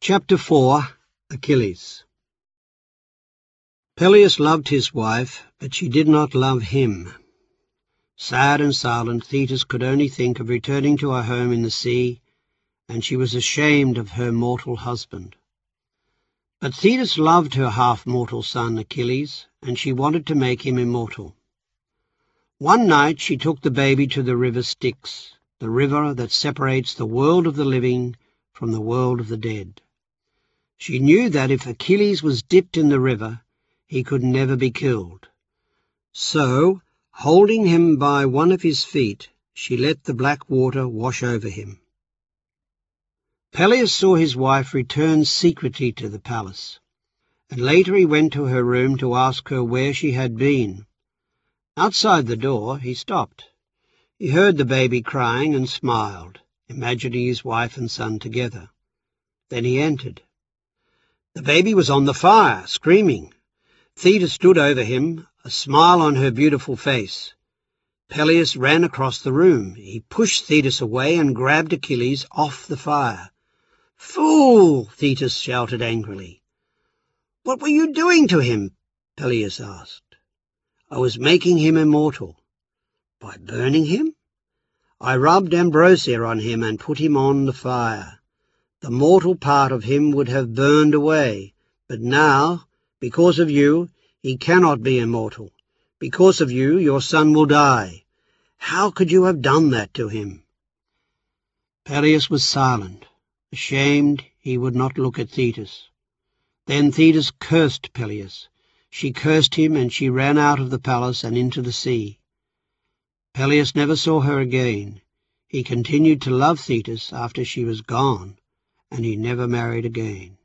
Chapter 4. Achilles. Peleus loved his wife, but she did not love him. Sad and silent, Thetis could only think of returning to her home in the sea, and she was ashamed of her mortal husband. But Thetis loved her half-mortal son Achilles, and she wanted to make him immortal. One night she took the baby to the river Styx, the river that separates the world of the living from the world of the dead. She knew that if Achilles was dipped in the river, he could never be killed. So, holding him by one of his feet, she let the black water wash over him. Peleus saw his wife return secretly to the palace, and later he went to her room to ask her where she had been. Outside the door he stopped. He heard the baby crying and smiled, imagining his wife and son together. Then he entered. The baby was on the fire, screaming. Thetis stood over him, a smile on her beautiful face. Peleus ran across the room. He pushed Thetis away and grabbed Achilles off the fire. "Fool!" Thetis shouted angrily. "What were you doing to him?" Peleus asked. "I was making him immortal." "By burning him?" "I rubbed ambrosia on him and put him on the fire. The mortal part of him would have burned away, but now, because of you, he cannot be immortal. Because of you, your son will die. How could you have done that to him?" Peleus was silent. Ashamed, he would not look at Thetis. Then Thetis cursed Peleus. She cursed him, and she ran out of the palace and into the sea. Peleus never saw her again. He continued to love Thetis after she was gone, and he never married again.